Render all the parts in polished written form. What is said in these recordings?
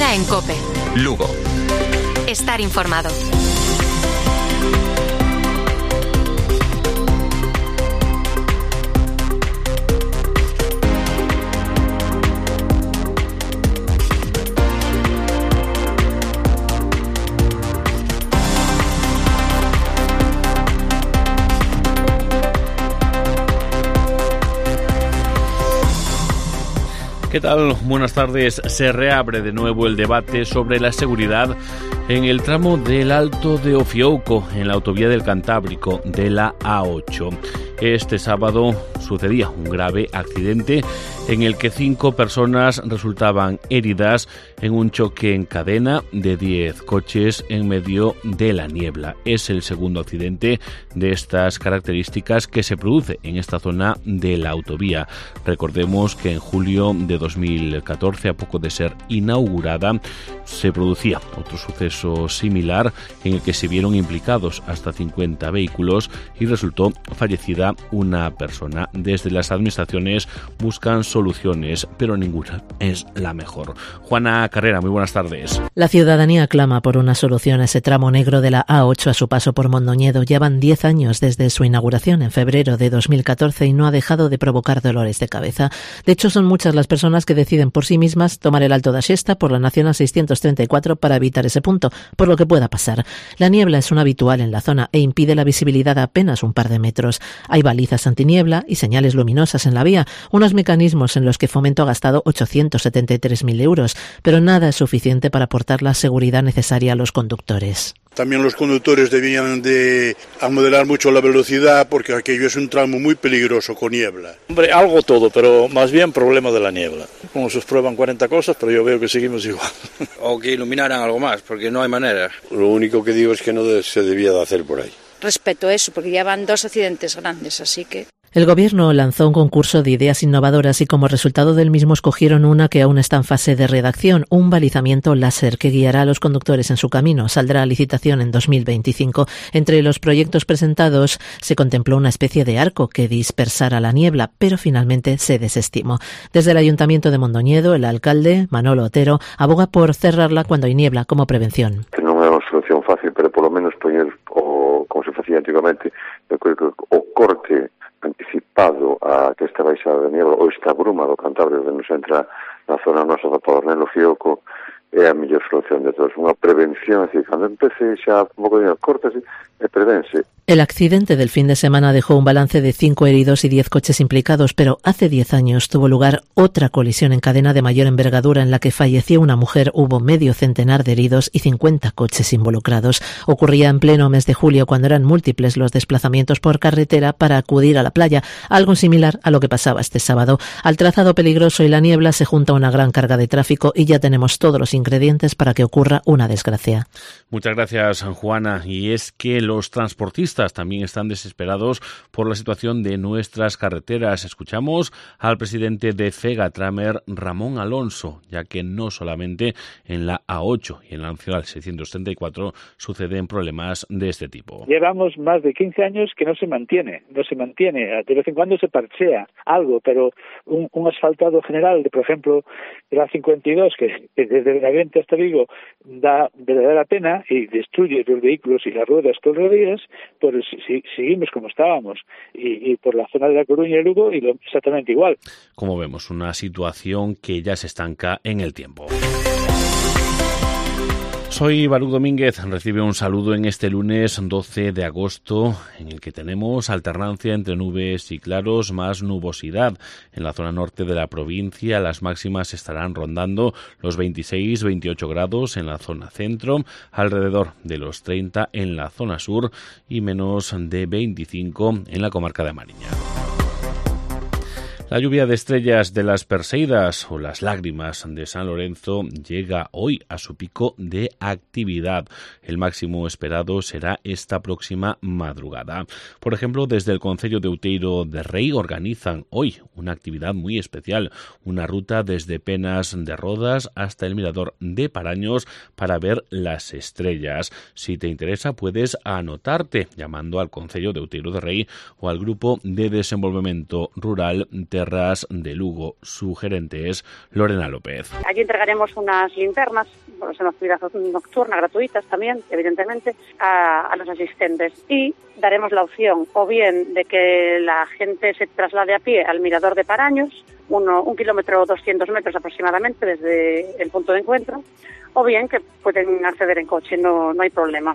día en COPE. Lugo. Estar informado. ¿Qué tal? Buenas tardes. Se reabre de nuevo el debate sobre la seguridad en el tramo del Alto de Ofiouco, en la autovía del Cantábrico de la A8. Este sábado sucedía un grave accidente en el que 5 personas resultaban heridas en un choque en cadena de 10 coches en medio de la niebla. Es el segundo accidente de estas características que se produce en esta zona de la autovía. Recordemos que en julio de 2014, a poco de ser inaugurada, se producía otro suceso similar en el que se vieron implicados hasta 50 vehículos y resultó fallecida una persona. Desde las administraciones buscan soluciones, pero ninguna es la mejor. Juana Carrera, muy buenas tardes. La ciudadanía clama por una solución a ese tramo negro de la A8 a su paso por Mondoñedo. Ya van 10 años desde su inauguración en febrero de 2014 y no ha dejado de provocar dolores de cabeza. De hecho, son muchas las personas que deciden por sí mismas tomar el Alto da Xesta por la Nacional 634 para evitar ese punto, por lo que pueda pasar. La niebla es un habitual en la zona e impide la visibilidad a apenas un par de metros. Hay balizas antiniebla y señales luminosas en la vía, unos mecanismos en los que Fomento ha gastado 873.000 euros, pero nada es suficiente para aportar la seguridad necesaria a los conductores. También los conductores debían de modelar mucho la velocidad porque aquello es un tramo muy peligroso con niebla. Hombre, algo todo, pero más bien problema de la niebla. Como se prueban 40 cosas, pero yo veo que seguimos igual. O que iluminaran algo más, porque no hay manera. Lo único que digo es que no se debía de hacer por ahí. Respeto eso, porque ya van 2 accidentes grandes, así que... El Gobierno lanzó un concurso de ideas innovadoras y como resultado del mismo escogieron una que aún está en fase de redacción, un balizamiento láser que guiará a los conductores en su camino. Saldrá a licitación en 2025. Entre los proyectos presentados se contempló una especie de arco que dispersara la niebla, pero finalmente se desestimó. Desde el Ayuntamiento de Mondoñedo, el alcalde, Manolo Otero, aboga por cerrarla cuando hay niebla como prevención. Que non é unha solución fácil, pero polo menos poñer como se facía antigamente, o corte anticipado a que esta baixada de niebla ou esta bruma do Cantábrico que nos entra na zona nosa do Padornelo Fioco é a mellor solución de todos. Unha prevención, é dicir, cando empece xa un pouco de cortes e prevense. El accidente del fin de semana dejó un balance de 5 heridos y 10 coches implicados, pero hace 10 años tuvo lugar otra colisión en cadena de mayor envergadura en la que falleció una mujer, hubo medio centenar de heridos y 50 coches involucrados. Ocurría en pleno mes de julio cuando eran múltiples los desplazamientos por carretera para acudir a la playa, algo similar a lo que pasaba este sábado. Al trazado peligroso y la niebla se junta una gran carga de tráfico y ya tenemos todos los ingredientes para que ocurra una desgracia. Muchas gracias, Juana. Y es que los transportistas también están desesperados por la situación de nuestras carreteras. Escuchamos al presidente de Fegatramer, Ramón Alonso, ya que no solamente en la A8 y en la Nacional 634 suceden problemas de este tipo. Llevamos más de 15 años que no se mantiene. De vez en cuando se parchea algo, pero un asfaltado general, por ejemplo, de la 52, que desde Benavente hasta Vigo da verdadera pena y destruye los vehículos y las ruedas todos los días, pues seguimos como estábamos. Y por la zona de La Coruña y Lugo exactamente igual. Como vemos, una situación que ya se estanca en el tiempo. Soy Baruch Domínguez, recibe un saludo en este lunes 12 de agosto en el que tenemos alternancia entre nubes y claros más nubosidad. En la zona norte de la provincia las máximas estarán rondando los 26-28 grados en la zona centro, alrededor de los 30 en la zona sur y menos de 25 en la comarca de Mariña. La lluvia de estrellas de las Perseidas o las lágrimas de San Lorenzo llega hoy a su pico de actividad. El máximo esperado será esta próxima madrugada. Por ejemplo, desde el Concello de Outeiro de Rei organizan hoy una actividad muy especial, una ruta desde Penas de Rodas hasta el Mirador de Paraños para ver las estrellas. Si te interesa, puedes anotarte llamando al Concello de Outeiro de Rei o al Grupo de Desenvolvemento Rural Terra Terras de Lugo. Su gerente es Lorena López. Allí entregaremos unas linternas, bueno, es una actividad nocturna, gratuitas también, evidentemente, a los asistentes. Y daremos la opción o bien de que la gente se traslade a pie al mirador de Paraños, 1 kilómetro 200 metros aproximadamente desde el punto de encuentro, o bien que pueden acceder en coche, no hay problema.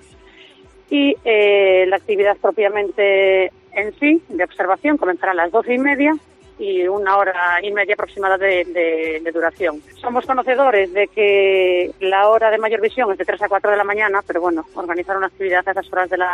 Y la actividad propiamente en sí, de observación, comenzará a las 12:30 y 1 hora y media aproximada de duración. Somos conocedores de que la hora de mayor visión es de 3 a 4 de la mañana, pero bueno, organizar una actividad a esas horas de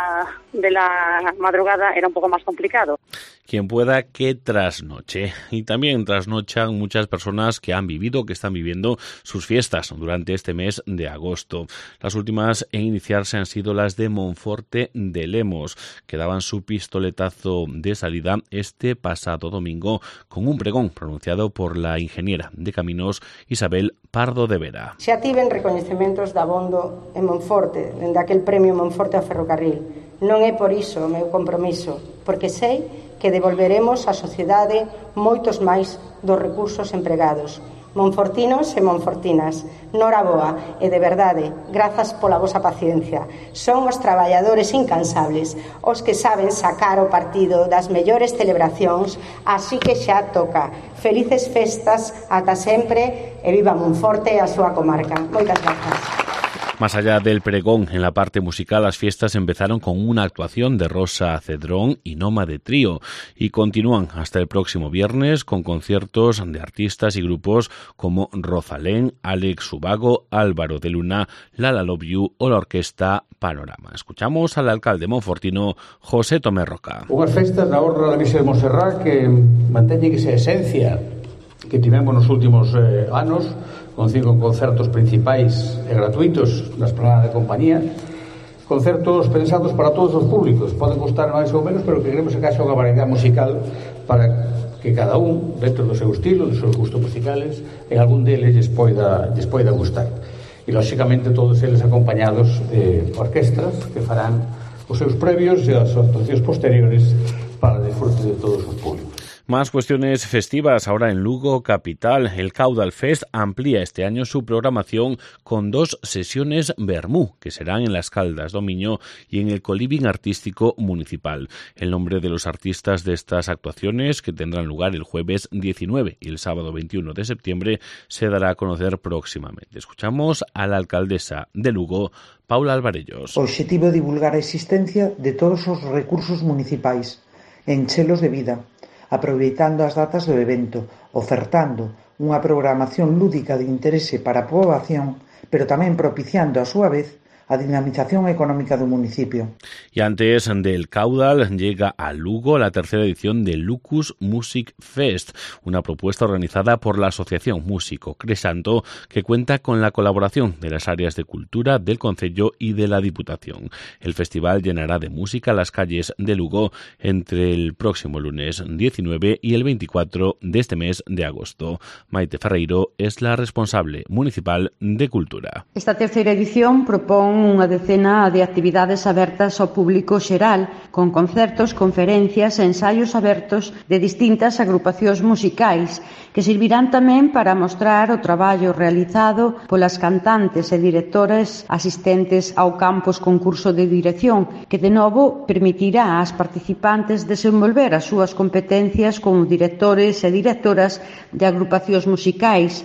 la madrugada era un poco más complicado. Quien pueda que trasnoche. Y también trasnochan muchas personas que están viviendo sus fiestas durante este mes de agosto. Las últimas en iniciarse han sido las de Monforte de Lemos, que daban su pistoletazo de salida este pasado domingo con un pregón pronunciado por la ingeniera de caminos Isabel Pardo de Vera. Xa tiven recoñecementos da Abondo en Monforte, dende aquel premio Monforte ao Ferrocarril. Non é por iso o meu compromiso, porque sei que devolveremos á sociedade moitos máis dos recursos empregados. Monfortinos e monfortinas, noraboa e de verdade, grazas pola vosa paciencia. Son os traballadores incansables, os que saben sacar o partido das mellores celebracións, así que xa toca. Felices festas ata sempre e viva Monforte e a súa comarca. Moitas grazas. Más allá del pregón, en la parte musical, las fiestas empezaron con una actuación de Rosa Cedrón y Nómade Trío y continúan hasta el próximo viernes con conciertos de artistas y grupos como Rosalén, Alex Subago, Álvaro de Luna, Lala Love You o la orquesta Panorama. Escuchamos al alcalde monfortino José Tomé Roca. Unhas festas na honra da Virxe de Montserrat que manteñen esa esencia que tivemos nos últimos anos, con 5 concertos principais e gratuitos na esplanada de compañía, concertos pensados para todos os públicos, poden costar máis ou menos, pero que queremos que haxa unha variedade musical para que cada un, dentro do seu estilo, dos seus gustos musicales, en algún deles lles poida gustar. E, lóxicamente, todos eles acompañados de orquestras que farán os seus previos e as actuacións posteriores para o disfrute de todos os públicos. Más cuestiones festivas ahora en Lugo capital. El Caudal Fest amplía este año su programación con 2 sesiones vermú, que serán en las Caldas do Miño y en el Coliving Artístico Municipal. El nombre de los artistas de estas actuaciones, que tendrán lugar el jueves 19 y el sábado 21 de septiembre, se dará a conocer próximamente. Escuchamos a la alcaldesa de Lugo, Paula Alvarellos. O obxectivo é divulgar a existencia de todos os recursos municipais, enchelos de vida, aproveitando as datas do evento, ofertando unha programación lúdica de interese para a poboación, pero tamén propiciando a súa vez a dinamización económica do municipio. Y antes del Caudal llega a Lugo la 3ª edición de Lucus Music Fest, una propuesta organizada por la Asociación Músico Cresanto que cuenta con la colaboración de las áreas de cultura del concello y de la Diputación. El festival llenará de música las calles de Lugo entre el próximo lunes 19 y el 24 de este mes de agosto. Maite Ferreiro es la responsable municipal de Cultura. Esta 3ª edición propón unha decena de actividades abertas ao público xeral, con concertos, conferencias e ensaios abertos de distintas agrupacións musicais, que servirán tamén para mostrar o traballo realizado polas cantantes e directoras asistentes ao campus concurso de dirección, que de novo permitirá ás participantes desenvolver as súas competencias como directores e directoras de agrupacións musicais.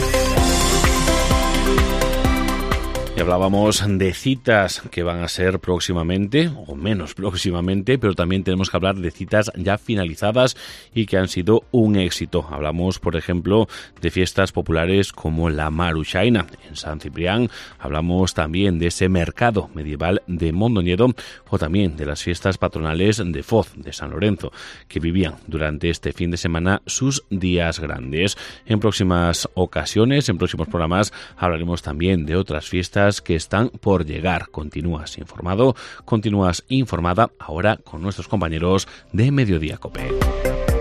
Y hablábamos de citas que van a ser próximamente, o menos próximamente, pero también tenemos que hablar de citas ya finalizadas y que han sido un éxito. Hablamos, por ejemplo, de fiestas populares como la Maruxaina en San Ciprián. Hablamos también de ese mercado medieval de Mondoñedo o también de las fiestas patronales de Foz, de San Lorenzo, que vivían durante este fin de semana sus días grandes. En próximas ocasiones, en próximos programas, hablaremos también de otras fiestas que están por llegar. Continúas informado, continúas informada ahora con nuestros compañeros de Mediodía COPE.